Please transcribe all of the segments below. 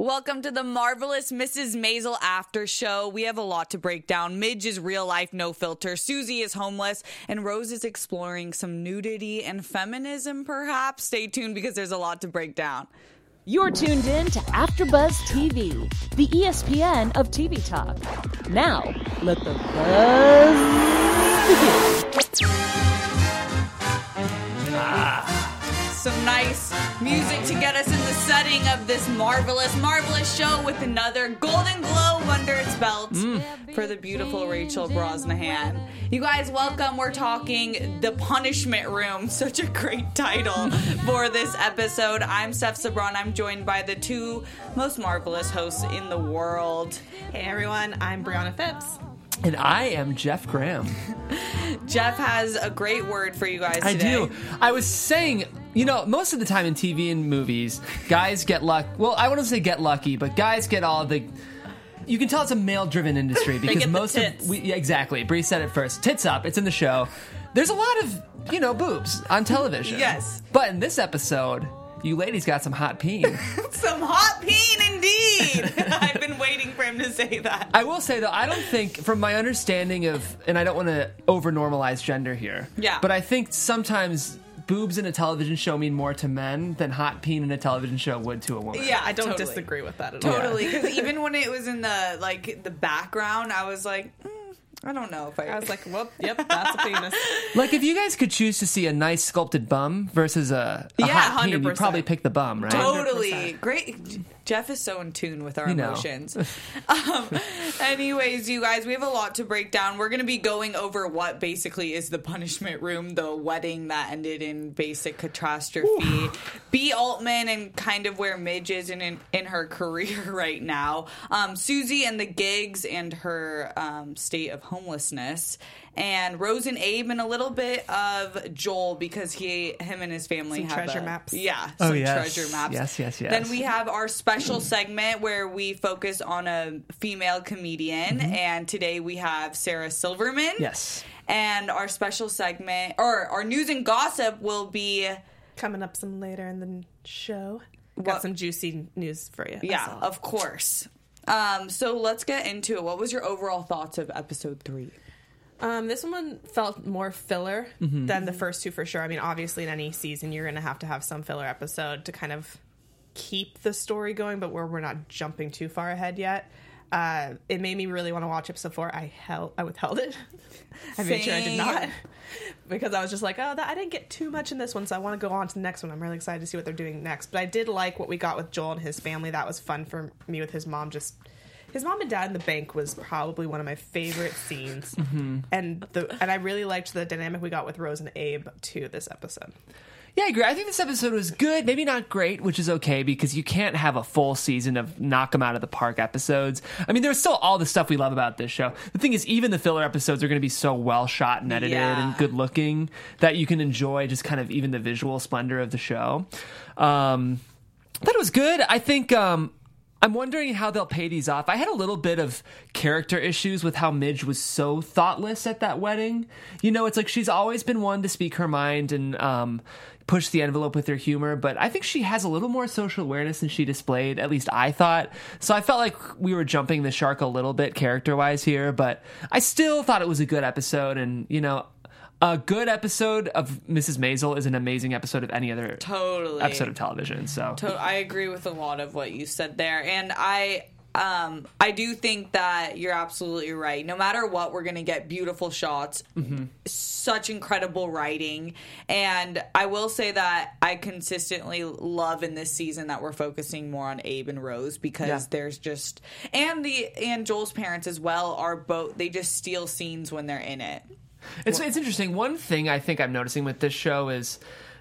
Welcome to the Marvelous Mrs. Maisel after show. We have a lot to break down. Midge is real life, no filter. Susie is homeless. And Rose is exploring some nudity and feminism, perhaps. Stay tuned because there's a lot to break down. You're tuned in to AfterBuzz TV, the ESPN of TV talk. Now, let the buzz begin. Some nice music to get us in the setting of this marvelous show with another Golden Globe under its belt for the beautiful Rachel Brosnahan. You guys, welcome. We're talking The Punishment Room. Such a great title for this episode. I'm Steph Sabron. I'm joined by the two most marvelous hosts in the world. Hey everyone, I'm Brianna Phipps. And I am Jeff Graham. Jeff has a great word for you guys today. I do. I was saying, you know, most of the time in TV and movies, guys get luck. Well, I wouldn't say get lucky, but guys get all the. You can tell it's a male-driven industry because get most the tits. yeah, exactly. Bree said it first. Tits up. It's in the show. There's a lot of boobs on television. Yes. But in this episode, you ladies got some hot peen. Some hot peen indeed. I've been waiting for him to say that. I will say, though, I don't think, from my understanding of, and I don't want to over-normalize gender here, but I think sometimes boobs in a television show mean more to men than hot peen in a television show would to a woman. Yeah, I don't totally disagree with that at all. Totally, because even when it was in the background, I was like, I don't know if I was like, whoop, yep, that's a penis. Like, if you guys could choose to see a nice sculpted bum versus a hot peen, you'd 100%. probably pick the bum, right? Totally. 100%. Great. Jeff is so in tune with our You know. emotions. Anyways, you guys, we have a lot to break down. We're going to be going over what basically is the punishment room, the wedding that ended in basic catastrophe. B. Altman and kind of where Midge is in her career right now. Susie and the gigs and her state of homelessness. And Rose and Abe and a little bit of Joel because him and his family Some have treasure maps. Yeah, Oh, some yes. treasure maps. Yes. Then we have our special segment where we focus on a female comedian, and today we have Sarah Silverman. Yes. And our special segment, or our news and gossip, will be Coming up some later in the show. What- Got some juicy news for you. yeah, of course. So let's get into it. What was your overall thoughts of episode 3? This one felt more filler than the first two for sure. I mean, obviously in any season you're going to have some filler episode to kind of keep the story going, but where we're not jumping too far ahead yet. It made me really want to watch episode 4. I withheld it. I made sure I did not. Because I was just like, I didn't get too much in this one, so I want to go on to the next one. I'm really excited to see what they're doing next. But I did like what we got with Joel and his family. That was fun for me with his mom. His mom and dad in the bank was probably one of my favorite scenes. And I really liked the dynamic we got with Rose and Abe, too, this episode. Yeah, I agree. I think this episode was good. Maybe not great, which is okay because you can't have a full season of knock 'em out of the park episodes. I mean, there's still all the stuff we love about this show. The thing is, even the filler episodes are going to be so well shot and edited and good looking that you can enjoy just kind of even the visual splendor of the show. I thought it was good. I think I'm wondering how they'll pay these off. I had a little bit of character issues with how Midge was so thoughtless at that wedding. You know, it's like she's always been one to speak her mind and push the envelope with her humor, but I think she has a little more social awareness than she displayed, at least I thought. So I felt like we were jumping the shark a little bit character-wise here, but I still thought it was a good episode, and, you know, a good episode of Mrs. Maisel is an amazing episode of any other episode of television. So I agree with a lot of what you said there, and I do think that you're absolutely right. No matter what, we're going to get beautiful shots, such incredible writing, and I will say that I consistently love in this season that we're focusing more on Abe and Rose because there's just and Joel's parents as well are both, they just steal scenes when they're in it. It's interesting. One thing I think I'm noticing with this show is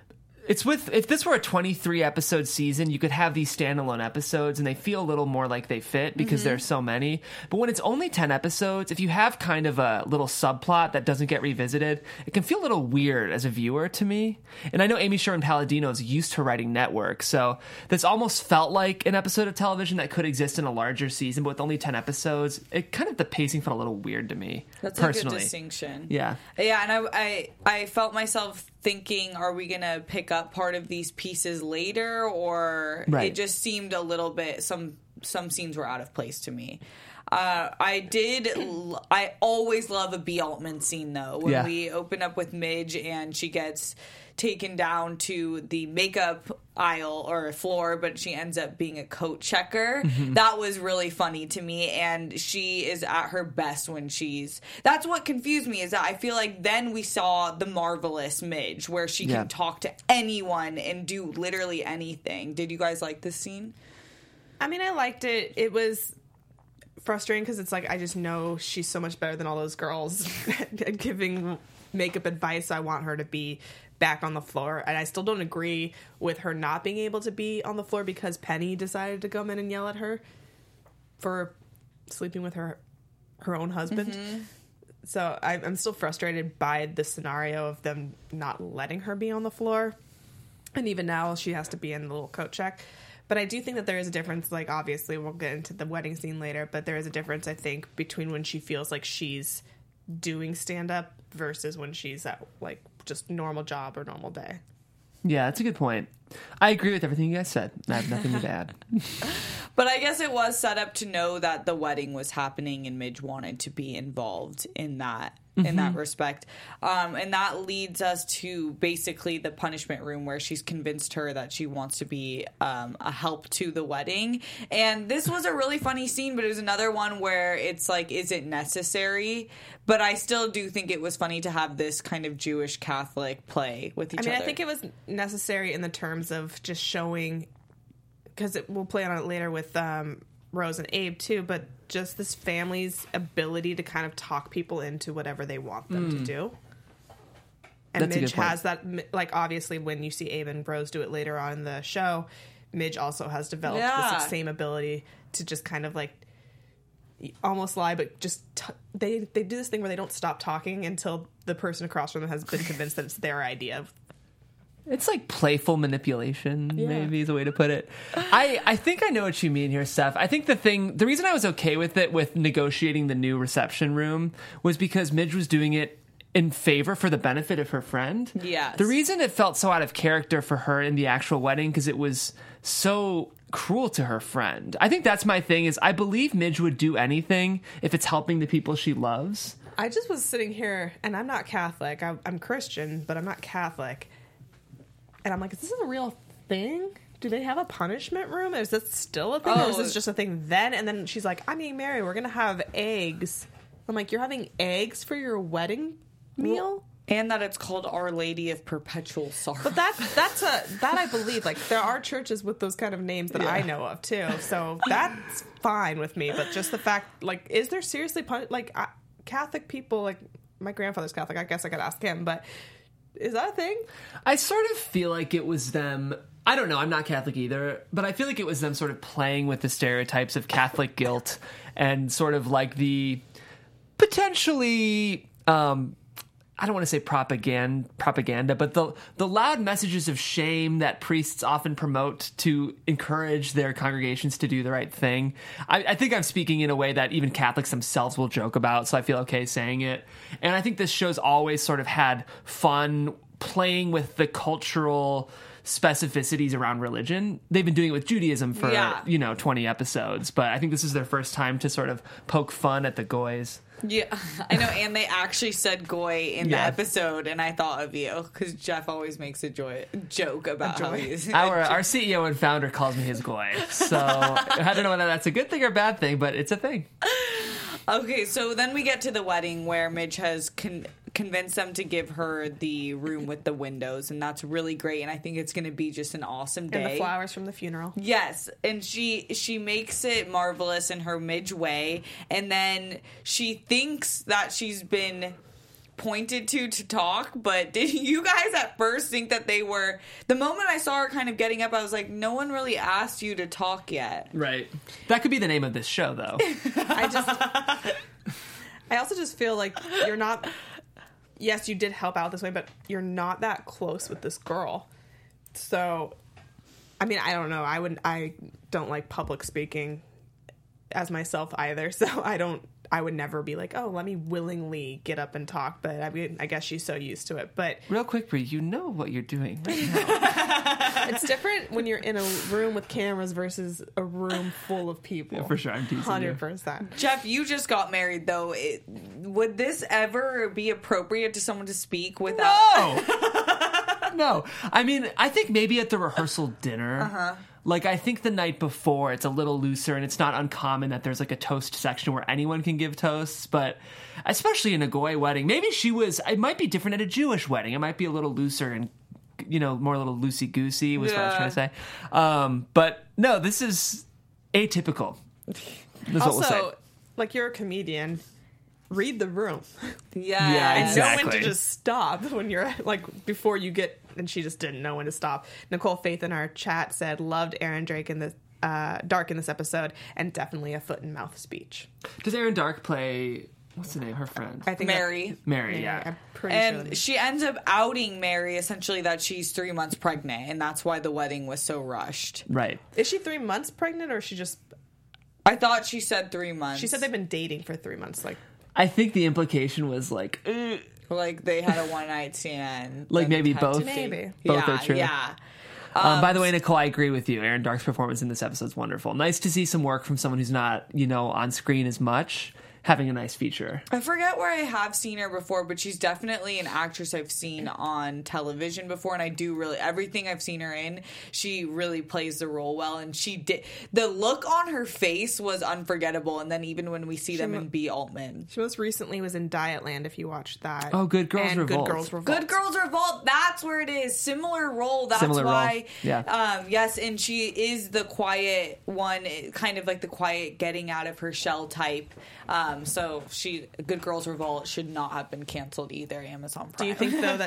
if this were a 23 episode season, you could have these standalone episodes and they feel a little more like they fit because there's so many. But when it's only 10 episodes, if you have kind of a little subplot that doesn't get revisited, it can feel a little weird as a viewer to me. And I know Amy Sherman-Palladino is used to writing network, so this almost felt like an episode of television that could exist in a larger season, but with only 10 episodes, the pacing felt a little weird to me. That's personally. a good distinction. Yeah, and I felt myself thinking, are we going to pick up part of these pieces later? Or it just seemed a little bit, some some scenes were out of place to me. I always love a B. Altman scene, though, when we open up with Midge and she gets taken down to the makeup aisle or floor, but she ends up being a coat checker. That was really funny to me, and she is at her best when that's what confused me, is that I feel like then we saw the marvelous Midge, where she can talk to anyone and do literally anything. Did you guys like this scene? I mean, I liked it. It was frustrating because it's like, I just know she's so much better than all those girls at giving makeup advice. I want her to be back on the floor, and I still don't agree with her not being able to be on the floor because Penny decided to come in and yell at her for sleeping with her own husband. So I'm still frustrated by the scenario of them not letting her be on the floor, and even now she has to be in the little coat check. But I do think that there is a difference. Like, obviously, we'll get into the wedding scene later, but there is a difference, I think, between when she feels like she's doing stand-up versus when she's at, like, just normal job or normal day. Yeah, that's a good point. I agree with everything you guys said. I have nothing to add. But I guess it was set up to know that the wedding was happening, and Midge wanted to be involved in that. In that respect. And that leads us to basically the punishment room, where she's convinced her that she wants to be a help to the wedding. And this was a really funny scene, but it was another one where it's like, is it necessary? But I still do think it was funny to have this kind of Jewish Catholic play with each other. I think it was necessary in the terms of just showing, because we'll play on it later with Rose and Abe too, but just this family's ability to kind of talk people into whatever they want them to do. And That's Midge has that, like, obviously when you see Abe and Rose do it later on in the show, Midge also has developed this same ability to just kind of like almost lie, but just they do this thing where they don't stop talking until the person across from them has been convinced that it's their idea. It's like playful manipulation, maybe is a way to put it. I think I know what you mean here, Steph. I think the reason I was okay with it, with negotiating the new reception room, was because Midge was doing it in favor for the benefit of her friend. Yes. The reason it felt so out of character for her in the actual wedding, because it was so cruel to her friend. I think that's my thing, is I believe Midge would do anything if it's helping the people she loves. I just was sitting here, and I'm not Catholic. I'm Christian, but I'm not Catholic. And I'm like, is this a real thing? Do they have a punishment room? Is this still a thing? Or is this just a thing then? And then she's like, I'm getting married. We're going to have eggs. I'm like, you're having eggs for your wedding meal? And that it's called Our Lady of Perpetual Sorrow. But that I believe. Like, there are churches with those kind of names that I know of, too. So that's fine with me. But just the fact, like, is there seriously Catholic people, like, my grandfather's Catholic. I guess I could ask him, but is that a thing? I sort of feel like it was them. I don't know. I'm not Catholic either, but I feel like it was them sort of playing with the stereotypes of Catholic guilt and sort of like the potentially, I don't want to say propaganda, but the loud messages of shame that priests often promote to encourage their congregations to do the right thing. I think I'm speaking in a way that even Catholics themselves will joke about, so I feel okay saying it. And I think this show's always sort of had fun playing with the cultural specificities around religion. They've been doing it with Judaism for 20 episodes, but I think this is their first time to sort of poke fun at the goys. Yeah, I know, and they actually said goy in the episode, and I thought of you, because Jeff always makes a joke about how he's... Our CEO and founder calls me his goy, so I don't know whether that's a good thing or a bad thing, but it's a thing. Okay, so then we get to the wedding where Midge has convinced them to give her the room with the windows, and that's really great, and I think it's going to be just an awesome day. And the flowers from the funeral. Yes, and she makes it marvelous in her Midge way, and then she thinks that she's been pointed to talk, but did you guys at first think that they were... The moment I saw her kind of getting up, I was like, no one really asked you to talk yet. Right. That could be the name of this show, though. I also just feel like you're not... Yes, you did help out this way, but you're not that close with this girl. So, I mean, I don't know. I don't like public speaking as myself either, so I don't I would never be like, oh, let me willingly get up and talk. But I mean, I guess she's so used to it. But Real quick, Brie, you know what you're doing right now. it's different when you're in a room with cameras versus a room full of people. Yeah, for sure, I'm teasing you. 100%. Jeff, you just got married, though. Would this ever be appropriate to someone to speak without? No. I mean, I think maybe at the rehearsal dinner. Like, I think the night before, it's a little looser, and it's not uncommon that there's, like, a toast section where anyone can give toasts, but especially in a Goy wedding, maybe it might be different at a Jewish wedding. It might be a little looser and, more a little loosey-goosey was what I was trying to say. But, no, this is atypical. That's what we'll say. Also, like, you're a comedian. Read the room. Yeah, And know when Exactly. to just stop when you're, like, before you get... And she just didn't know when to stop. Nicole Faith in our chat said, loved Aaron Dark in this episode, and definitely a foot and mouth speech. Does Aaron Dark play... What's the name? Her friend? I think Mary. Mary, yeah. I'm pretty sure. And she ends up outing Mary essentially that she's 3 months pregnant, and that's why the wedding was so rushed. Right. Is she 3 months pregnant, or is she just... I thought she said 3 months. She said they've been dating for 3 months. Like, I think the implication was, like... like they had a one-night stand. Like then maybe had both? to date. Maybe. Both yeah, are true. Yeah. By the way, Nicole, I agree with you. Aaron Dark's performance in this episode is wonderful. Nice to see some work from someone who's not, on screen as much, having a nice feature. I forget where I have seen her before, but she's definitely an actress I've seen on television before, and I do really everything I've seen her in, she really plays the role well, and she did. The look on her face was unforgettable, and then even when we see them in B. Altman. she most recently was in Dietland, if you watched that. Oh, Good Girls and Revolt. Good Girls Revolt. Good Girls Revolt, that's where it is. Similar role, that's Similar role, why. yeah. Yes, and she is the quiet one, kind of like the quiet getting out of her shell type. So Good Girls Revolt should not have been canceled either, Amazon Prime. Do you think, though,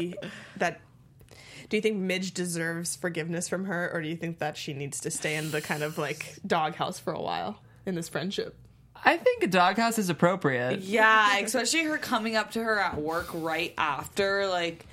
do you think Midge deserves forgiveness from her, or do you think that she needs to stay in the kind of, like, doghouse for a while in this friendship? I think a doghouse is appropriate. Yeah, especially her coming up to her at work right after, like,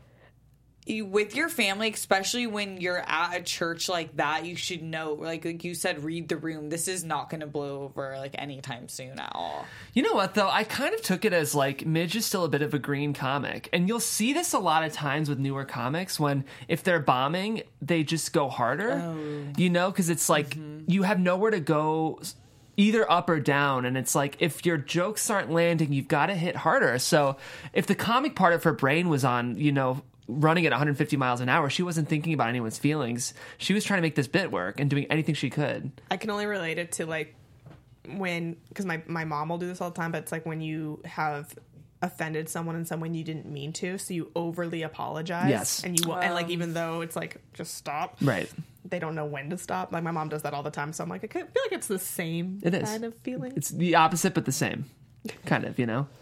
with your family, especially when you're at a church like that, you should know, like you said, read the room. This is not going to blow over, like, anytime soon at all. You know what, though? I kind of took it as, like, Midge is still a bit of a green comic. And you'll see this a lot of times with newer comics when, if they're bombing, they just go harder. Because it's like, you have nowhere to go either up or down, and it's like, if your jokes aren't landing, you've got to hit harder. So if the comic part of her brain was on, running at 150 miles an hour, she wasn't thinking about anyone's feelings. She was trying to make this bit work and doing anything she could. I can only relate it to, like, because my mom will do this all the time, but it's like when you have offended someone in some way you didn't mean to, so you overly apologize. Yes. And and like, even though it's like, just stop. Right. They don't know when to stop. Like, my mom does that all the time, so I'm like, I feel like it's the same It is. kind of feeling. It's the opposite, but the same. Kind of,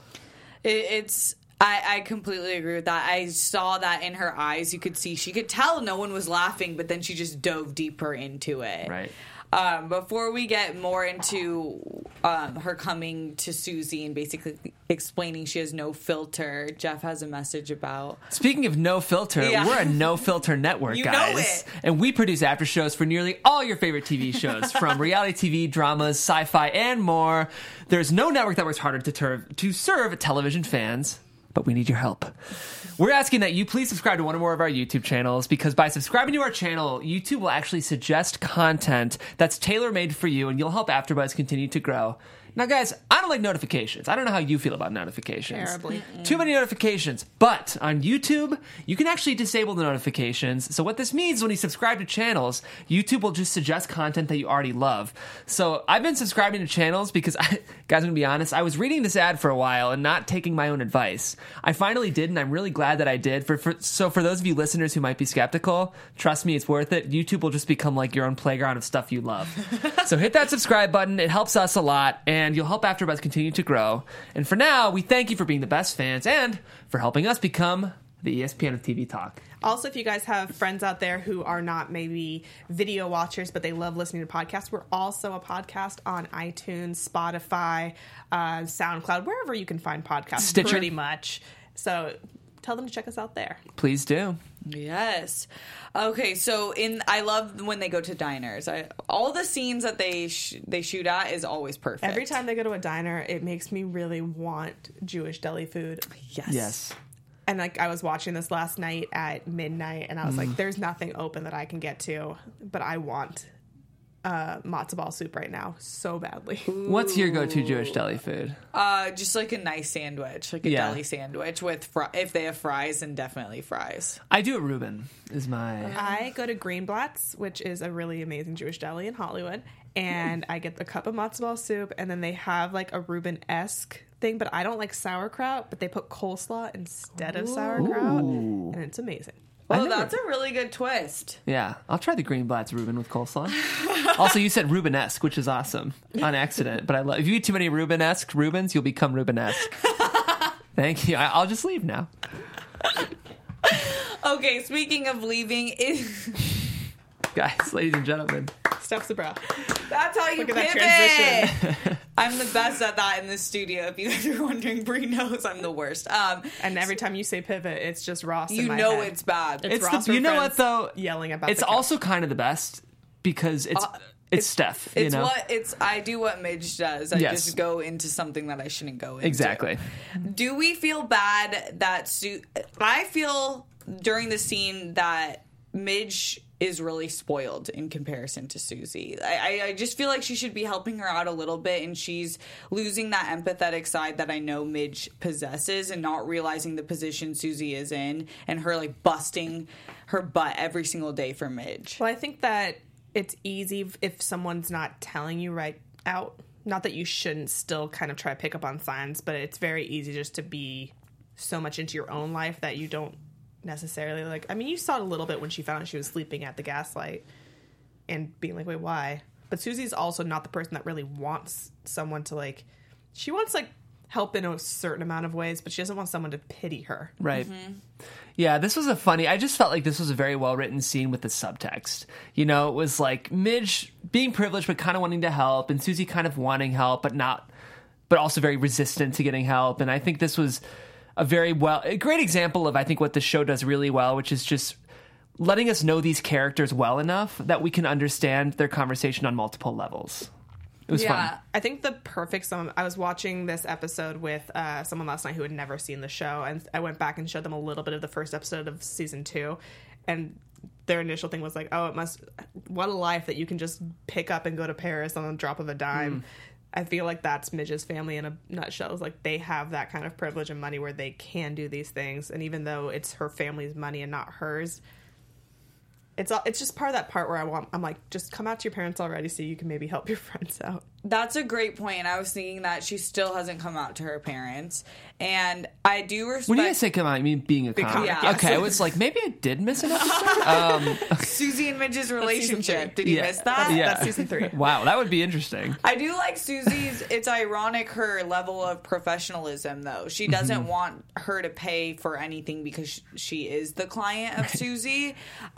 I completely agree with that. I saw that in her eyes. You could see, she could tell no one was laughing, but then she just dove deeper into it. Right. Before we get more into her coming to Susie and basically explaining she has no filter, Jeff has a message about... Speaking of no filter, Yeah. we're a no filter network, You know guys. it. And we produce after shows for nearly all your favorite TV shows, from reality TV, dramas, sci-fi, and more. There's no network that works harder to serve television fans, but we need your help. We're asking that you please subscribe to one or more of our YouTube channels, because by subscribing to our channel, YouTube will actually suggest content that's tailor-made for you, and you'll help AfterBuzz continue to grow. Now, guys, I don't like notifications. I don't know how you feel about notifications. Terribly. Too many notifications. But on YouTube, you can actually disable the notifications. So what this means, when you subscribe to channels, YouTube will just suggest content that you already love. So I've been subscribing to channels because, guys, I'm going to be honest, I was reading this ad for a while and not taking my own advice. I finally did, and I'm really glad that I did. So for those of you listeners who might be skeptical, trust me, it's worth it. YouTube will just become like your own playground of stuff you love. So hit that subscribe button. It helps us a lot, and you'll help AfterBuzz continue to grow. And for now, we thank you for being the best fans and for helping us become the ESPN of TV talk. Also, if you guys have friends out there who are not maybe video watchers, but they love listening to podcasts, we're also a podcast on iTunes, Spotify, SoundCloud, wherever you can find podcasts, Stitcher. pretty much. So tell them to check us out there. Please do. Yes. Okay, so I love when they go to diners. All the scenes that they shoot at is always perfect. Every time they go to a diner, it makes me really want Jewish deli food. Yes. And like I was watching this last night at midnight, and I was like, "There's nothing open that I can get to, but I want matzo ball soup right now so badly." What's your go-to Jewish deli food? Just like a nice sandwich, like a deli sandwich with if they have fries, then definitely fries. I do it Reuben is my... I go to Greenblatt's, which is a really amazing Jewish deli in Hollywood, and I get the cup of matzo ball soup, and then they have like a Reuben-esque thing, but I don't like sauerkraut, but they put coleslaw instead of sauerkraut, and it's amazing. Oh, that's a really good twist. Yeah, I'll try the Greenblatt's Reuben with coleslaw. Also, you said Reuben-esque, which is awesome on accident. But I love if you eat too many Reuben-esque Reubens, you'll become Reuben-esque. Thank you. I'll just leave now. Okay, speaking of leaving, Guys, ladies and gentlemen. Steph's the bra. That's how you Look at pivot. that transition. I'm the best at that in the studio. If you guys are wondering, Brie knows I'm the worst. And every time you say pivot, it's just Ross. You in my know head. it's bad. It's It's Ross the, you from know what Friends though? yelling about. It's the couch. also kind of the best because it's Steph. It's you know? I do what Midge does. I Yes. just go into something that I shouldn't go into. Exactly. Do we feel bad that I feel during the scene that Midge is really spoiled in comparison to Susie. I just feel like she should be helping her out a little bit, and she's losing that empathetic side that I know Midge possesses and not realizing the position Susie is in, and her like busting her butt every single day for Midge. Well, I think that it's easy if someone's not telling you right out. Not that you shouldn't still kind of try to pick up on signs, but it's very easy just to be so much into your own life that you don't necessarily like. I mean, you saw it a little bit when she found out she was sleeping at the Gaslight and being like, wait, why? But Susie's also not the person that really wants someone to like. She wants like help in a certain amount of ways, but she doesn't want someone to pity her. Right. Yeah, this was I just felt like this was a very well written scene with the subtext. You know, it was like Midge being privileged but kind of wanting to help, and Susie kind of wanting help but also very resistant to getting help. And I think this was a great example of I think what the show does really well, which is just letting us know these characters well enough that we can understand their conversation on multiple levels. It was fun. I think the perfect I was watching this episode with someone last night who had never seen the show, and I went back and showed them a little bit of the first episode of season 2, and their initial thing was like, oh, what a life that you can just pick up and go to Paris on the drop of a dime. I feel like that's Midge's family in a nutshell. It's like they have that kind of privilege and money where they can do these things, and even though it's her family's money and not hers, it's just part of that part where I'm like, just come out to your parents already so you can maybe help your friends out. That's a great point. And I was thinking that she still hasn't come out to her parents. And I do respect... When you guys say come out, you mean being a comic? Yeah. Okay, I was like, maybe I did miss an episode. Susie and Midge's relationship. Did you miss that? Yeah. That's season 3. Wow, that would be interesting. I do like Susie's... It's ironic, her level of professionalism, though. She doesn't want her to pay for anything because she is the client of Susie.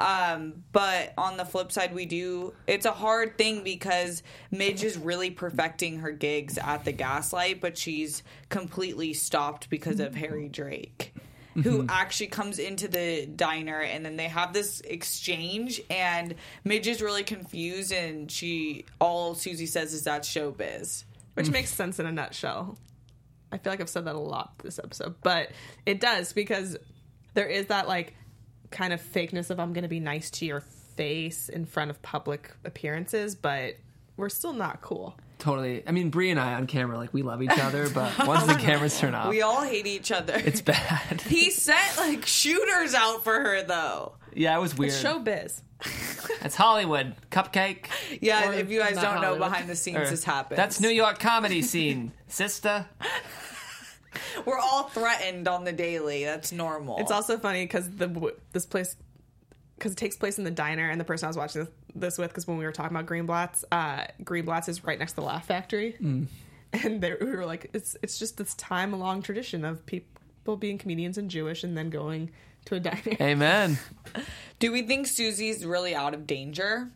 But on the flip side, it's a hard thing because Midge is really perfecting her gigs at the Gaslight, but she's completely stopped because of Harry Drake, who actually comes into the diner, and then they have this exchange, and Midge is really confused, and all Susie says is that's showbiz. Which makes sense in a nutshell. I feel like I've said that a lot this episode, but it does, because there is that like kind of fakeness of I'm going to be nice to your face in front of public appearances, but we're still not cool. Totally. I mean, Brie and I on camera, like, we love each other, but once the cameras turn off, We all hate each other. it's bad. He sent like shooters out for her, though. Yeah, it was weird. It's showbiz. It's Hollywood. Cupcake. Yeah, Or if you guys not don't know, Hollywood. behind the scenes Or- this happens. That's New York comedy scene, sister. We're all threatened on the daily. That's normal. It's also funny because this place, because it takes place in the diner, and the person I was watching this with, because when we were talking about Greenblatt's is right next to the Laugh Factory, and we were like, it's just this time-long tradition of people being comedians and Jewish and then going to a diner. Amen. Do we think Susie's really out of danger?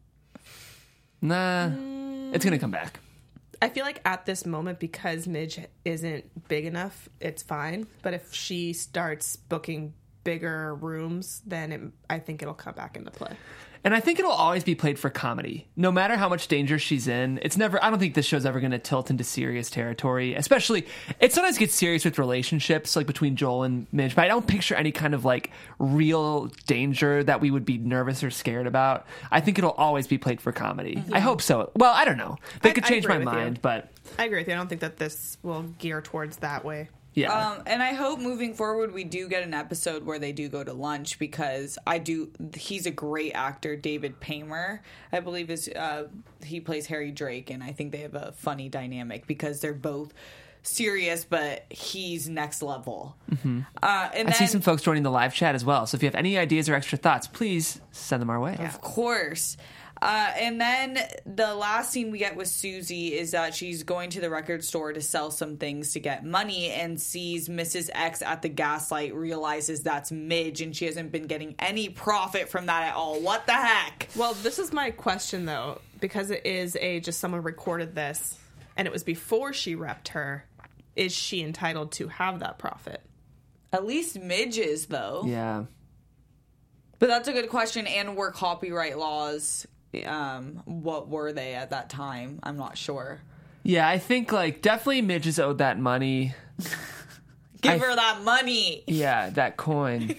Nah, it's gonna come back. I feel like at this moment, because Midge isn't big enough, it's fine. But if she starts booking bigger rooms, then I think it'll come back into play. And I think it'll always be played for comedy. No matter how much danger she's in, it's never, I don't think this show's ever going to tilt into serious territory. Especially, it sometimes gets serious with relationships, like between Joel and Midge, but I don't picture any kind of like real danger that we would be nervous or scared about. I think it'll always be played for comedy. I hope so. Well, I don't know. They could change my mind, but I agree with you. I don't think that this will gear towards that way. yeah. And I hope moving forward we do get an episode where they do go to lunch, because he's a great actor. David Paymer, I believe, is he plays Harry Drake, and I think they have a funny dynamic because they're both serious, but he's next level. And I see some folks joining the live chat as well. So if you have any ideas or extra thoughts, please send them our way. Of course. And then the last scene we get with Susie is that she's going to the record store to sell some things to get money and sees Mrs. X at the Gaslight, realizes that's Midge, and she hasn't been getting any profit from that at all. What the heck? Well, this is my question, though, because it is just someone recorded this, and it was before she repped her. Is she entitled to have that profit? At least Midge is, though. Yeah. But that's a good question. And were copyright laws... what were they at that time? I'm not sure. Yeah, I think like definitely Midge is owed that money. Give her that money. Yeah, that coin.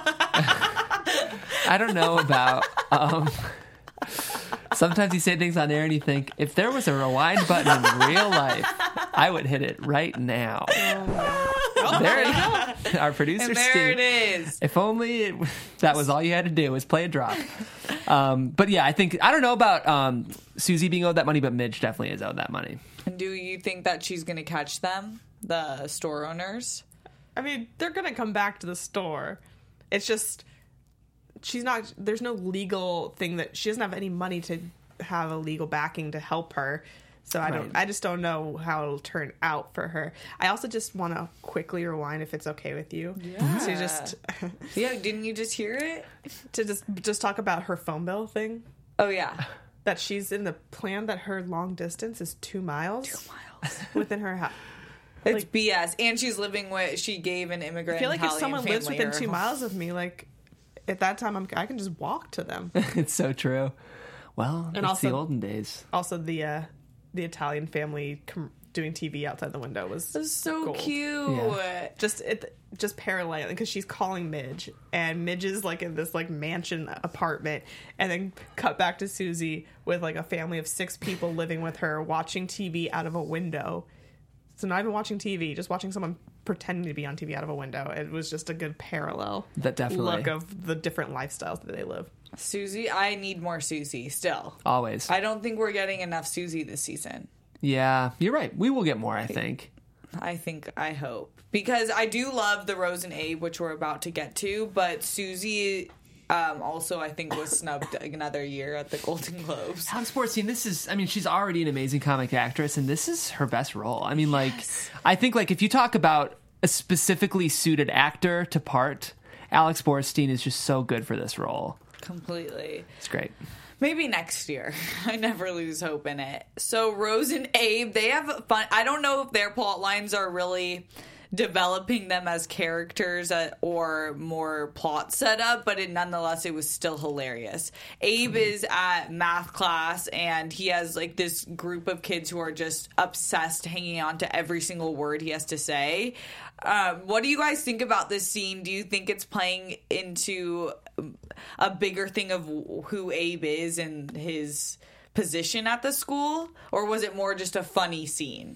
I don't know about. Sometimes you say things on air and you think, if there was a rewind button in real life, I would hit it right now. There you go. Our producer, And there Steve. it is. If only that was all you had to do was play a drop. But yeah, I don't know about Susie being owed that money, but Midge definitely is owed that money. And do you think that she's going to catch them, the store owners? I mean, they're going to come back to the store. It's just, there's no legal thing that, she doesn't have any money to have a legal backing to help her. So I just don't know how it'll turn out for her. I also just want to quickly rewind, if it's okay with you. Yeah. To just Yeah, didn't you just hear it? to just talk about her phone bill thing. Oh, yeah. That she's in the plan that her long distance is 2 miles. 2 miles. Within her house. It's BS. And she's living with, she gave an immigrant I feel like if Italian someone lives family within 2 miles of me, like at that time I can just walk to them. It's so true. Well, And it's also- the olden days. Also, the Italian family doing TV outside the window was so gold. cute. Yeah. Just paralleling, because she's calling Midge, and Midge is like in this like mansion apartment, and then cut back to Susie with like a family of 6 people living with her, watching TV out of a window. So not even watching TV, just watching someone pretending to be on TV out of a window. It was just a good parallel That definitely. look of the different lifestyles that they live. Susie, I need more Susie still. Always. I don't think we're getting enough Susie this season. Yeah, you're right. We will get more, I think. I hope. Because I do love the Rose and Abe, which we're about to get to, but Susie also, I think, was snubbed another year at the Golden Globes. Alex Borstein, she's already an amazing comic actress, and this is her best role. I mean, like, I think, like, if you talk about a specifically suited actor to part, Alex Borstein is just so good for this role. Completely. It's great. Maybe next year. I never lose hope in it. So Rose and Abe, they have fun. I don't know if their plot lines are really developing them as characters or more plot setup, but nonetheless, it was still hilarious. Abe is at math class, and he has like this group of kids who are just obsessed, hanging on to every single word he has to say. What do you guys think about this scene? Do you think it's playing into a bigger thing of who Abe is and his position at the school, or was it more just a funny scene?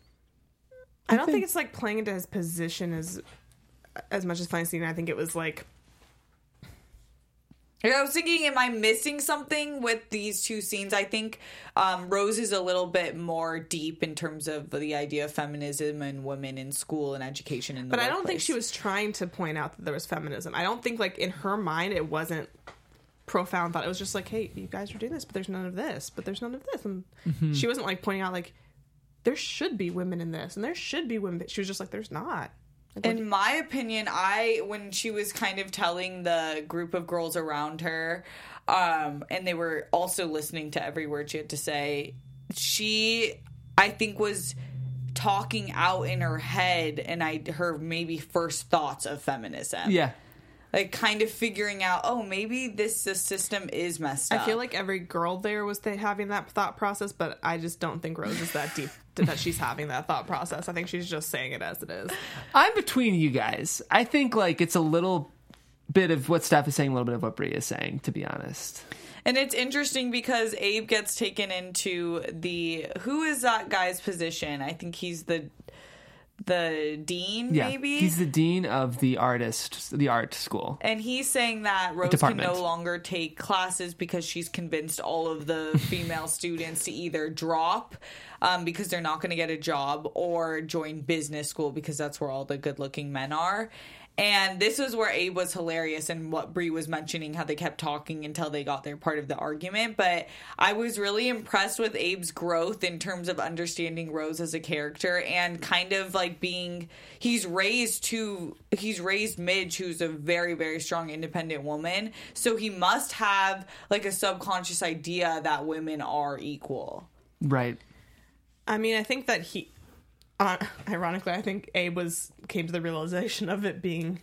I don't think it's like playing into his position as much as funny scene. I think it was like, I was thinking, am I missing something with these two scenes? I think Rose is a little bit more deep in terms of the idea of feminism and women in school and education in the but workplace. I don't think she was trying to point out that there was feminism. I don't think like in her mind it wasn't profound thought. It was just like, hey, you guys are doing this, but there's none of this, but there's none of this. And she wasn't like pointing out like, there should be women in this and there should be women. She was just like, there's not. Like, In my opinion, when she was kind of telling the group of girls around her, and they were also listening to every word she had to say, she, I think, was talking out in her head and her maybe first thoughts of feminism. Yeah. like kind of figuring out, oh, maybe the system is messed up. I feel like every girl there was having that thought process, but I just don't think Rose is that deep that she's having that thought process. I think she's just saying it as it is. I'm between you guys. I think like it's a little bit of what Steph is saying, a little bit of what Brie is saying, to be honest. And it's interesting because Abe gets taken into who is that guy's position? I think he's the dean, maybe? He's the dean of the art school. And he's saying that Rose can no longer take classes because she's convinced all of the female students to either drop because they're not going to get a job or join business school because that's where all the good-looking men are. And this is where Abe was hilarious and what Brie was mentioning, how they kept talking until they got their part of the argument. But I was really impressed with Abe's growth in terms of understanding Rose as a character and kind of like he's raised Midge, who's a very, very strong independent woman. So he must have like a subconscious idea that women are equal. Right. I mean, I think that ironically, I think Abe came to the realization of it being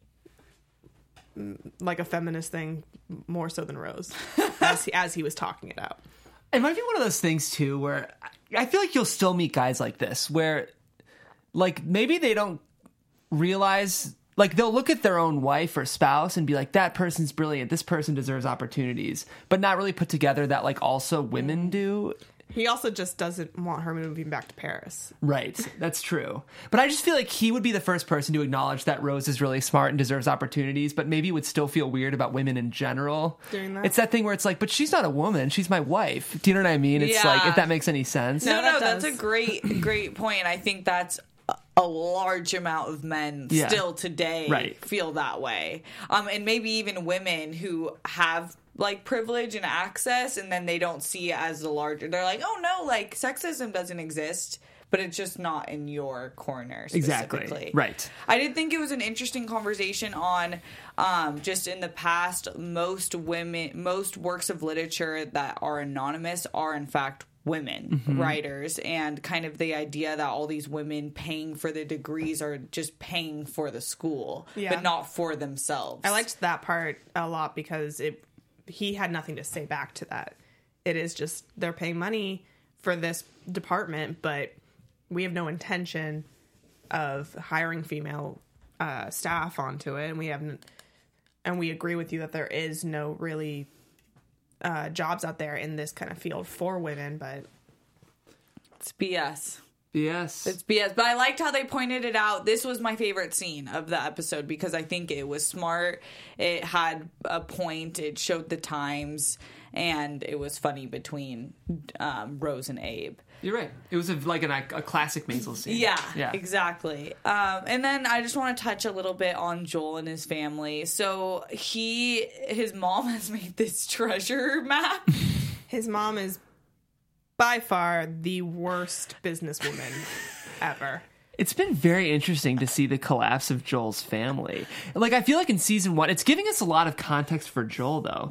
like a feminist thing more so than Rose as he was talking it out. It might be one of those things too where I feel like you'll still meet guys like this where like maybe they don't realize, like they'll look at their own wife or spouse and be like, that person's brilliant, this person deserves opportunities, but not really put together that like also women do. He also just doesn't want her moving back to Paris. Right. That's true. But I just feel like he would be the first person to acknowledge that Rose is really smart and deserves opportunities, but maybe would still feel weird about women in general. Doing that? It's that thing where it's like, but she's not a woman. She's my wife. Do you know what I mean? It's like, if that makes any sense. No, that's a great point. I think that's a large amount of men still today feel that way. And maybe even women who have like privilege and access and then they don't see it as the larger. They're like, oh no, like sexism doesn't exist, but it's just not in your corner specifically. Exactly. Right. I did think it was an interesting conversation on just in the past, most works of literature that are anonymous are in fact women writers, and kind of the idea that all these women paying for the degrees are just paying for the school, but not for themselves. I liked that part a lot because he had nothing to say back to that. It is just they're paying money for this department, but we have no intention of hiring female staff onto it, and we agree with you that there is no really jobs out there in this kind of field for women, but it's BS. It's BS. But I liked how they pointed it out. This was my favorite scene of the episode because I think it was smart. It had a point. It showed the times, and it was funny between Rose and Abe. You're right. It was like a classic Maisel scene. Yeah, exactly. And then I just want to touch a little bit on Joel and his family. So his mom has made this treasure map. His mom is by far the worst businesswoman ever. It's been very interesting to see the collapse of Joel's family. Like, I feel like in season 1, it's giving us a lot of context for Joel, though.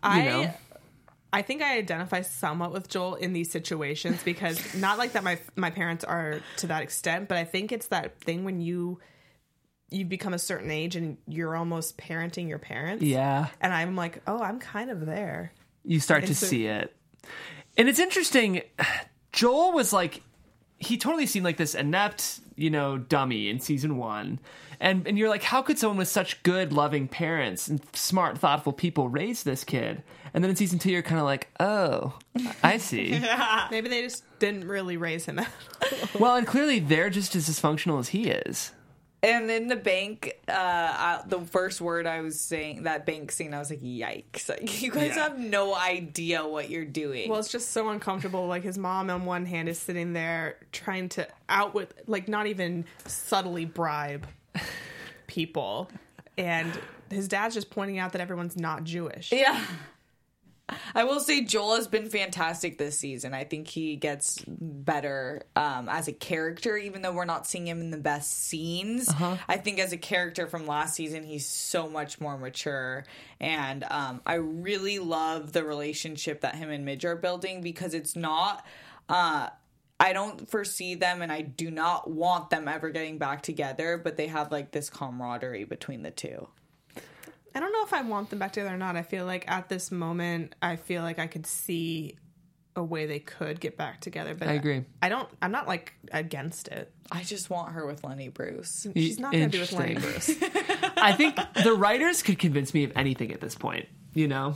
I think I identify somewhat with Joel in these situations because not like that my parents are to that extent, but I think it's that thing when you become a certain age and you're almost parenting your parents. Yeah. And I'm like, oh, I'm kind of there. You start to see it. And it's interesting. Joel was like, he totally seemed like this inept, dummy in season 1. And you're like, how could someone with such good, loving parents and smart, thoughtful people raise this kid? And then in season 2, you're kind of like, oh, I see. Maybe they just didn't really raise him. Well, and clearly they're just as dysfunctional as he is. And in the bank, the first word I was saying, that bank scene, I was like, yikes. Like, you guys have no idea what you're doing. Well, it's just so uncomfortable. Like, his mom on one hand is sitting there trying to not even subtly bribe people. And his dad's just pointing out that everyone's not Jewish. Yeah. I will say Joel has been fantastic this season. I think he gets better as a character, even though we're not seeing him in the best scenes. I think as a character from last season, he's so much more mature. And I really love the relationship that him and Midge are building because it's not... I don't foresee them and I do not want them ever getting back together, but they have like this camaraderie between the two. I don't know if I want them back together or not. I feel like at this moment, I feel like I could see a way they could get back together. But I agree. I'm not like against it. I just want her with Lenny Bruce. She's not going to be with Lenny Bruce. I think the writers could convince me of anything at this point, you know?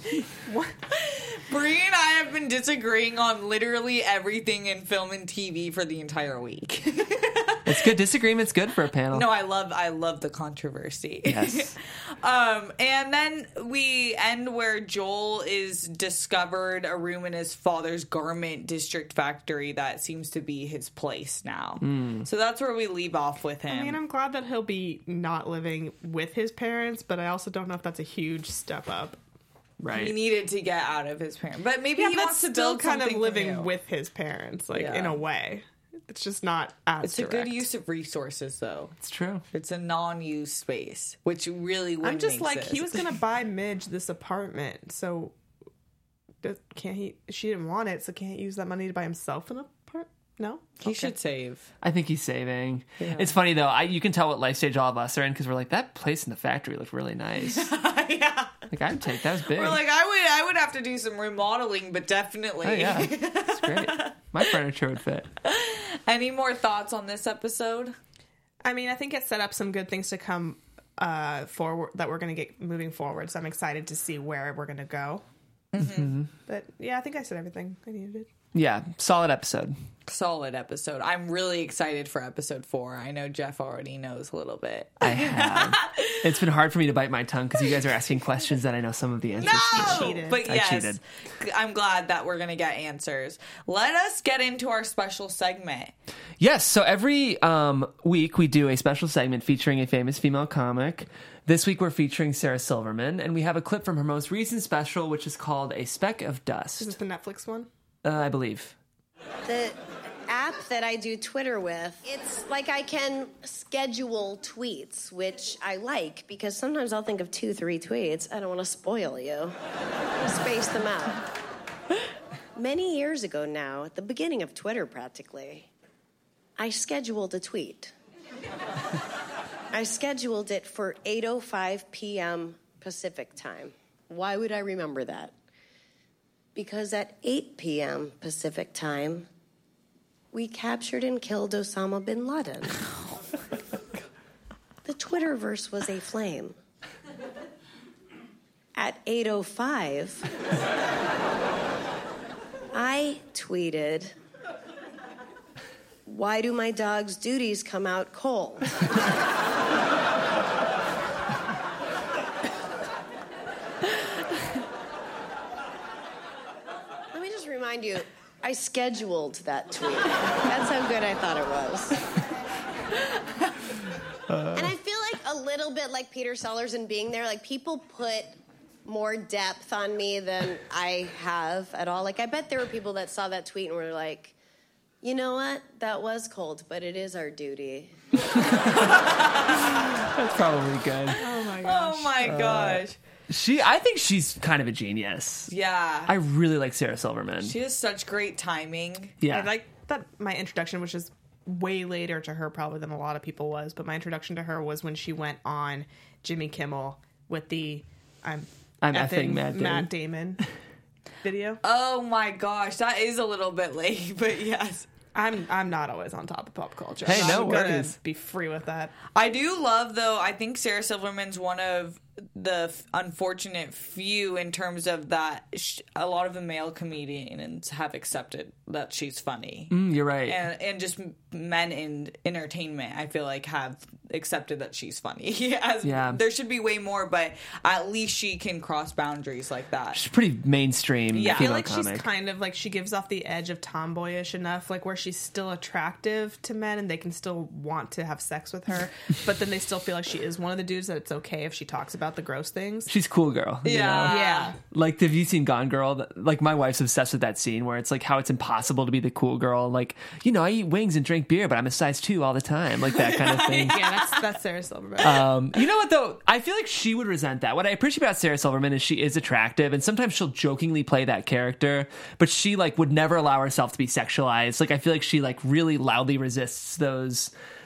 Brie and I have been disagreeing on literally everything in film and TV for the entire week. It's good. Disagreement's good for a panel. No, I love the controversy. Yes. And then we end where Joel is discovered a room in his father's garment district factory that seems to be his place now. So that's where we leave off with him. I mean, I'm glad that he'll be not living with his parents, but I also don't know if that's a huge step up. Right. He needed to get out of his parents, but maybe he that's wants to still build kind of something living new. with his parents, like Yeah. in a way. It's just not as It's direct. a good use of resources, though. It's true. It's a non-used space, which really wouldn't I'm just like, exist. he was gonna buy Midge this apartment, so can't he? She didn't want it, so can't he use that money to buy himself an apartment? No, He should save. I think he's saving. It's funny, though. You can tell what life stage all of us are in because we're like, that place in the factory looked really nice. Yeah. Like, I'd take that. Was big. We're like, I would have to do some remodeling, but definitely. Oh, yeah. It's great. My furniture would fit. Any more thoughts on this episode? I mean, I think it set up some good things to come forward that we're going to get moving forward. So I'm excited to see where we're going to go. But yeah, I think I said everything I needed. Yeah. Solid episode. Solid episode. I'm really excited for episode 4. I know Jeff already knows a little bit. I have. It's been hard for me to bite my tongue because you guys are asking questions that I know some of the answers to. cheated. But I yes, cheated. I'm glad that we're going to get answers. Let us get into our special segment. Yes, so every week we do a special segment featuring a famous female comic. This week we're featuring Sarah Silverman, and we have a clip from her most recent special, which is called A Speck of Is Dust, this the Netflix one? I believe. The app that I do Twitter with, it's like I can schedule tweets, which I like because sometimes I'll think of 2-3 tweets. I don't want to spoil you. Space them out. Many years ago now, at the beginning of Twitter practically, I scheduled a tweet. I scheduled it for 8:05 p.m. Pacific time. Why would I remember that? Because at 8 p.m. Pacific time, we captured and killed Osama bin Laden. The Twitterverse was aflame. At 8:05, I tweeted, "Why do my dog's duties come out cold?" Let me just remind you, I scheduled that tweet. That's how good I thought it was. And I feel like a little bit like Peter Sellers in being there. Like, people put more depth on me than I have at all. Like, I bet there were people that saw that tweet and were like, you know what? That was cold, but it is our duty. That's probably good. Oh my gosh. Oh my gosh. I think she's kind of a genius. Yeah. I really like Sarah Silverman. She has such great timing. Yeah. I like that my introduction, which is way later to her probably than a lot of people was, but my introduction to her was when she went on Jimmy Kimmel with the I'm effing Matt Damon video. Oh my gosh, that is a little bit late, but yes. I'm not always on top of pop culture. Hey, no I'm gonna worries. be free with that. I do love, though, I think Sarah Silverman's one of the unfortunate few in terms of that a lot of the male comedians have accepted that she's funny. You're right. And just men in entertainment, I feel like, have accepted that she's funny. Yeah. There should be way more, but at least she can cross boundaries like that. She's pretty mainstream Yeah. I feel female like comic. she's kind of like, she gives off the edge of tomboyish enough, like where she's still attractive to men and they can still want to have sex with her, but then they still feel like she is one of the dudes that it's okay if she talks about the gross things. She's cool girl. you know? Yeah. Like, have you seen Gone Girl? Like, my wife's obsessed with that scene where it's like how it's impossible to be the cool girl. Like, you know, I eat wings and drink beer, but I'm a size 2 all the time. Like, that kind of thing. Yeah, that's Sarah Silverman. You know what, though? I feel like she would resent that. What I appreciate about Sarah Silverman is she is attractive, and sometimes she'll jokingly play that character, but she, like, would never allow herself to be sexualized. Like, I feel like she, like, really loudly resists those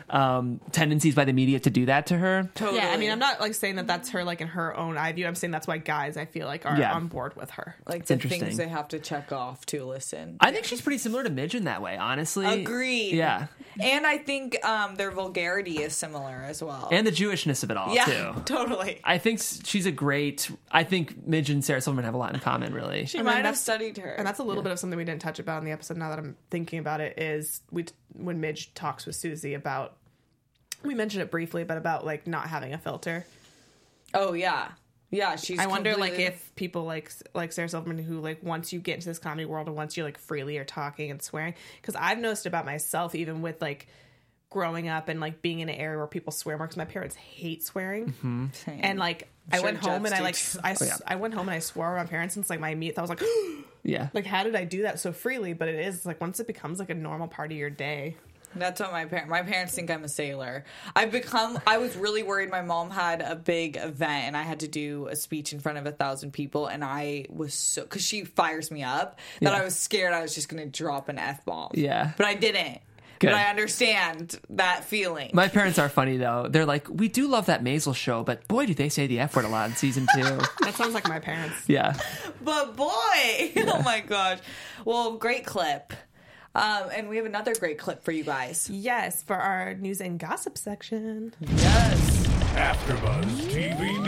tendencies by the media to do that to her. Totally. Yeah, I mean, I'm not like saying that that's her like in her own eye view. I'm saying that's why guys, I feel like, are on board with her. Like It's the interesting. things they have to check off to listen. I think she's pretty similar to Midge in that way, honestly. Agreed. Yeah. And I think their vulgarity is similar as well. And the Jewishness of it all, yeah, too. totally. I think she's I think Midge and Sarah Silverman have a lot in common, really. She I mean, might have that's- studied her. And that's a little bit of something we didn't touch about in the episode. Now that I'm thinking about it, is when Midge talks with Susie about, we mentioned it briefly, but about like not having a filter. Oh yeah, yeah. I wonder like if people like Sarah Silverman, who like once you get into this comedy world and once you like freely are talking and swearing, because I've noticed about myself, even with like growing up and like being in an area where people swear more, because my parents hate swearing. Same. And like I sure went home and I Jeff's like do, I went home and I swore at my parents, and it's like my immediate thought was like, Yeah. like how did I do that so freely? But it is like once it becomes like a normal part of your day. That's what my parents think I'm a sailor. I was really worried. My mom had a big event and I had to do a speech in front of 1,000 people, and I was because she fires me up that I was scared I was just going to drop an F-bomb. Yeah. But I didn't. Good. But I understand that feeling. My parents are funny, though. They're like, we do love that Maisel show, but boy, do they say the F word a lot in season 2. That sounds like my parents. Yeah. But boy, oh my gosh. Well, great clip. And we have another great clip for you guys. Yes, for our news and gossip section. Yes. AfterBuzz TV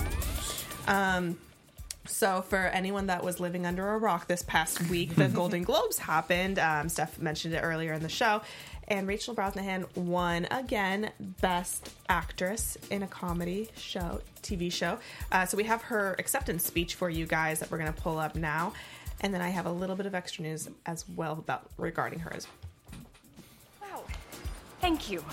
News. So for anyone that was living under a rock this past week, the Golden Globes happened. Steph mentioned it earlier in the show. And Rachel Brosnahan won again Best Actress in a Comedy Show, TV show. So we have her acceptance speech for you guys that we're going to pull up now. And then I have a little bit of extra news as well regarding her as well. Wow. Thank you.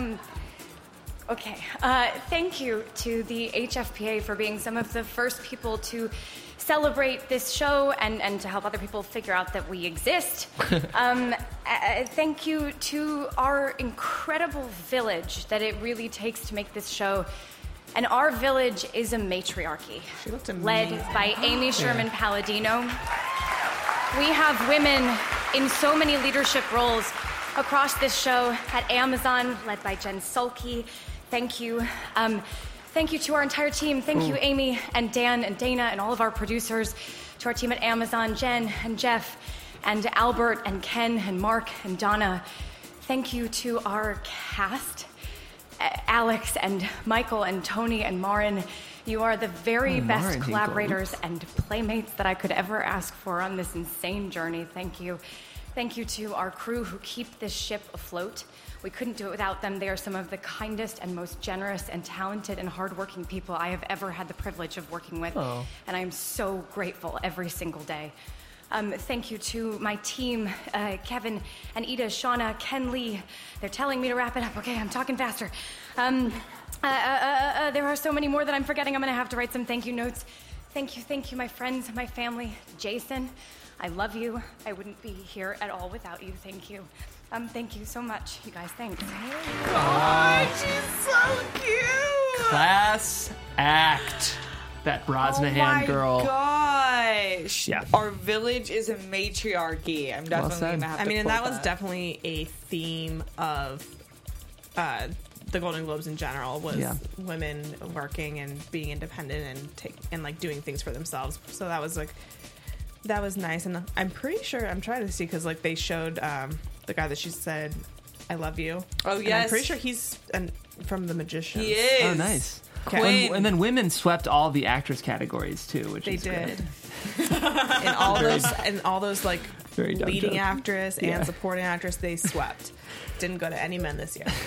Okay. Thank you to the HFPA for being some of the first people to celebrate this show and to help other people figure out that we exist. Thank you to our incredible village that it really takes to make this show. And our village is a matriarchy. She looked led amazing. by Amy Sherman Palladino. We have women in so many leadership roles across this show. At Amazon, led by Jen Sulky. Thank you. Thank you to our entire team. Thank you, Amy and Dan and Dana and all of our producers. To our team at Amazon, Jen and Jeff and Albert and Ken and Mark and Donna. Thank you to our cast, Alex and Michael and Tony and Marin. You are the very best Marin collaborators and playmates that I could ever ask for on this insane journey. Thank you. Thank you to our crew who keep this ship afloat. We couldn't do it without them. They are some of the kindest and most generous and talented and hardworking people I have ever had the privilege of working with. Oh. And I'm so grateful every single day. Thank you to my team, Kevin and Ida, Shauna, Ken Lee. They're telling me to wrap it up. Okay, I'm talking faster. There are so many more that I'm forgetting. I'm going to have to write some thank you notes. Thank you, my friends, my family. Jason, I love you. I wouldn't be here at all without you. Thank you. Thank you so much, you guys. Thanks. Oh, she's so cute. Class act. That Brosnahan girl. Oh my gosh. Yeah. Our village is a matriarchy. I'm definitely said. going to have to I mean, and quote that was definitely a theme of the Golden Globes in general, was women working and being independent and like doing things for themselves. So that was nice. And I'm pretty sure, I'm trying to see, because like they showed the guy that she said, I love you. Oh, And yes. I'm pretty sure he's from The Magicians. He is. Oh, nice. Quinn. And then women swept all the actress categories too, which They is did. great. and all those like Very dumb leading joke. actress Yeah. and supporting actress, they swept. Didn't go to any men this year.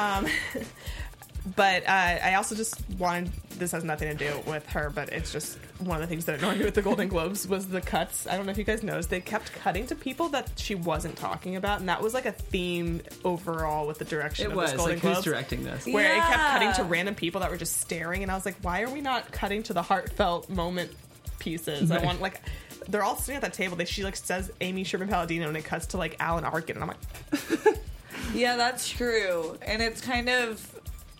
But I also just wanted, this has nothing to do with her, but it's just one of the things that annoyed me with the Golden Globes was the cuts. I don't know if you guys noticed, they kept cutting to people that she wasn't talking about, and that was like a theme overall with the direction of this Golden Globes. directing this? Where it kept Yeah. cutting to random people that were just staring, and I was like, why are we not cutting to the heartfelt moment pieces? I want, like, they're all sitting at that table. She like says Amy Sherman Palladino, and it cuts to like Alan Arkin, and I'm like, Yeah, that's true. And it's kind of,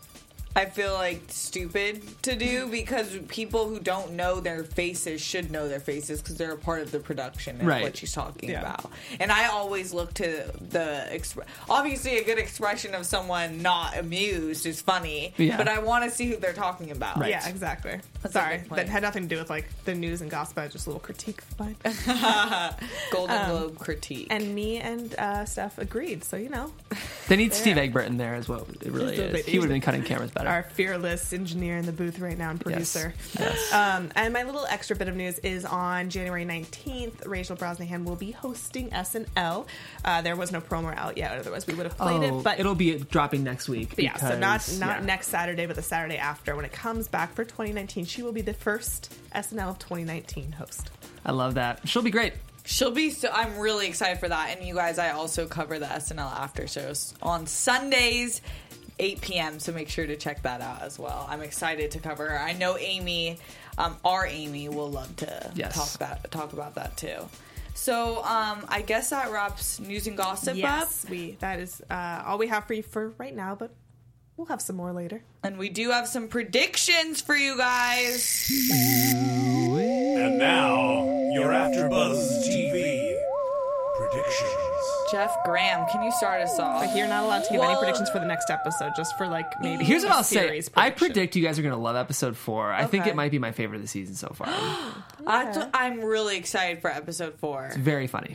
I feel like stupid to do because people who don't know their faces should know their faces because they're a part of the production and Right. what she's talking about. And I always look to obviously a good expression of someone not amused is funny, Yeah. but I want to see who they're talking about. Right. Yeah, exactly. That's Sorry, a good point. that had nothing to do with like the news and gossip. Just a little critique of mine. Golden Globe critique. And me and Steph agreed. So They need Steve Egbert in there as well. It really So is. they He do. would have been cutting cameras better. our fearless engineer in the booth right now and producer. Yes. And my little extra bit of news is on January 19th, Rachel Brosnahan will be hosting SNL. There was no promo out yet, otherwise we would have played it. But it'll be dropping next week. yeah, so not yeah. next Saturday, but the Saturday after. When it comes back for 2019, she will be the first SNL of 2019 host. I love that. She'll be great. She'll be I'm really excited for that. And you guys, I also cover the SNL after shows on Sundays, 8 p.m. So make sure to check that out as well. I'm excited to cover her. I know Amy, our Amy, will love to talk about that too. So I guess that wraps news and gossip Yes, up. that is all we have for you for right now, but we'll have some more later. And we do have some predictions for you guys. And now, your AfterBuzz TV predictions. Jeff Graham, can you start us off? Like, you're not allowed to give any predictions for the next episode, just for like maybe. Here's what a I'll say. series I prediction. predict you guys are going to love episode 4. I think Okay. it might be my favorite of the season so far. I'm really excited for episode 4. It's very funny.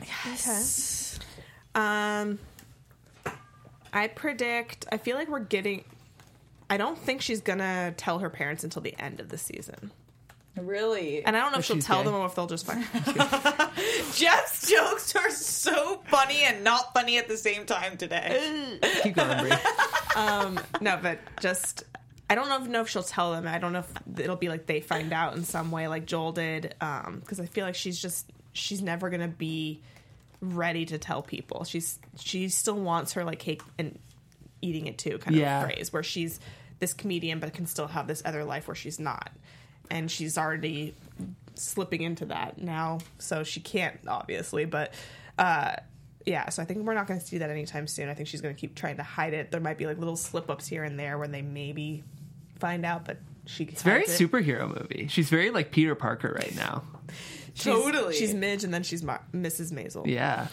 I predict. I feel like we're getting. I don't think she's gonna tell her parents until the end of the season, Really? and I don't know if she'll she's tell gay. them or if they'll just find. Jeff's jokes are so funny and not funny at the same time today. Keep going, Brie. No, but just. I don't know if she'll tell them. I don't know if it'll be like they find out in some way, like Joel did, because I feel like she's never gonna be ready to tell people. She still wants her like cake and eating it too kind Yeah. of phrase where she's this comedian but can still have this other life where she's not, and she's already slipping into that now, so she can't obviously, but yeah, so I think we're not going to see that anytime soon. I think she's going to keep trying to hide it. There might be like little slip ups here and there where they maybe find out, but It's very superhero movie. She's very like Peter Parker right now. Totally. She's Midge and then she's Mrs. Maisel. Yeah.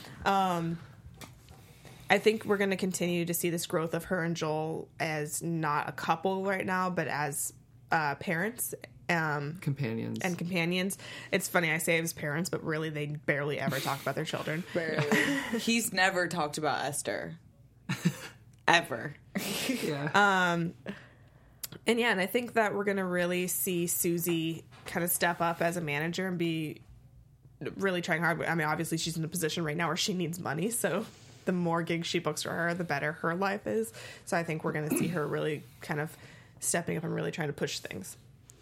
I think we're going to continue to see this growth of her and Joel as not a couple right now, but as parents Companions. and companions. It's funny, I say as parents, but really they barely ever talk about their children. Barely. He's never talked about Esther. Ever. yeah. And yeah, and I think that we're going to really see Susie kind of step up as a manager and be really trying hard. I mean, obviously she's in a position right now where she needs money, so the more gigs she books for her, the better her life is. So I think we're going to see her really kind of stepping up and really trying to push things.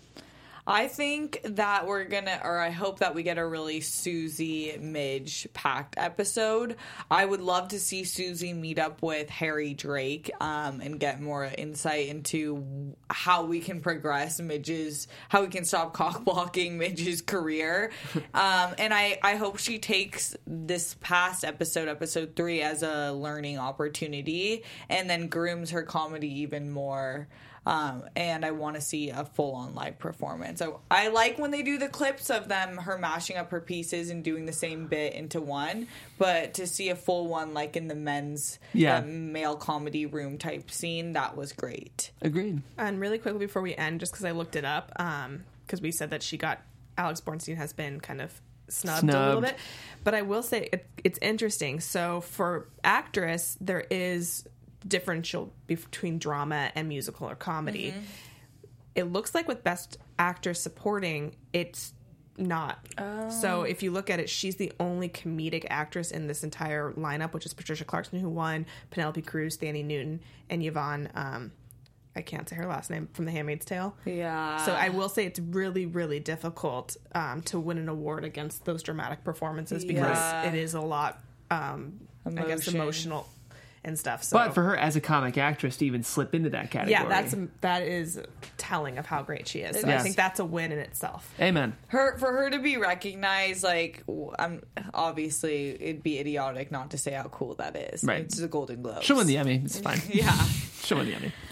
I think that we're gonna, or I hope that we get a really Susie Midge packed episode. I would love to see Susie meet up with Harry Drake and get more insight into how we can progress Midge's, how we can stop cock blocking Midge's career. And I hope she takes this past episode 3, as a learning opportunity and then grooms her comedy even more. And I want to see a full-on live performance. So I like when they do the clips of her mashing up her pieces and doing the same bit into one, but to see a full one, like in the men's male comedy room type scene, that was great. Agreed. And really quickly before we end, just because I looked it up, because we said that Alex Bornstein has been kind of snubbed a little bit, but I will say it's interesting. So for actress, there is differential between drama and musical or comedy. It looks like with Best Actor Supporting, it's not. So if you look at it, she's the only comedic actress in this entire lineup, which is Patricia Clarkson, who won, Penelope Cruz, Thandie Newton, and Yvonne, I can't say her last name, from The Handmaid's Tale. Yeah. So I will say it's really, really difficult to win an award against those dramatic performances because it is a lot, I guess, emotional and stuff. So. But for her as a comic actress to even slip into that category. Yeah, that is telling of how great she is. So I think that's a win in itself. Amen. For her to be recognized, like, obviously it'd be idiotic not to say how cool that is. Right. It's the Golden Globes. She'll win the Emmy. It's fine. Yeah. She'll win the Emmy.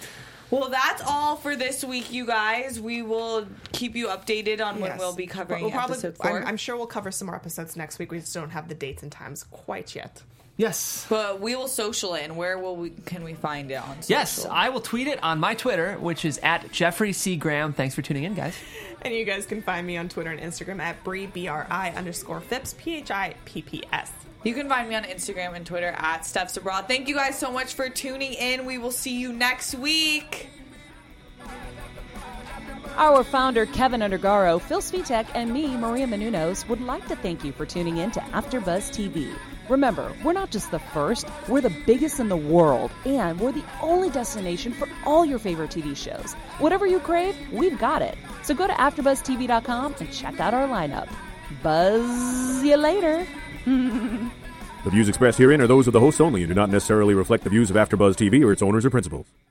Well, that's all for this week, you guys. We will keep you updated on when we'll be covering episode 4. I'm sure we'll cover some more episodes next week. We just don't have the dates and times quite yet. Yes. But we will social it, and where can we find it on social? Yes, I will tweet it on my Twitter, which is at Jeffrey C. Graham. Thanks for tuning in, guys. And you guys can find me on Twitter and Instagram at BRI_Phipps, PHIPPS. You can find me on Instagram and Twitter at Steph's Abroad. Thank you guys so much for tuning in. We will see you next week. Our founder, Kevin Undergaro, Phil Svitek, and me, Maria Menounos, would like to thank you for tuning in to AfterBuzz TV. Remember, we're not just the first, we're the biggest in the world, and we're the only destination for all your favorite TV shows. Whatever you crave, we've got it. So go to AfterBuzzTV.com and check out our lineup. Buzz you later. The views expressed herein are those of the hosts only and do not necessarily reflect the views of AfterBuzz TV or its owners or principals.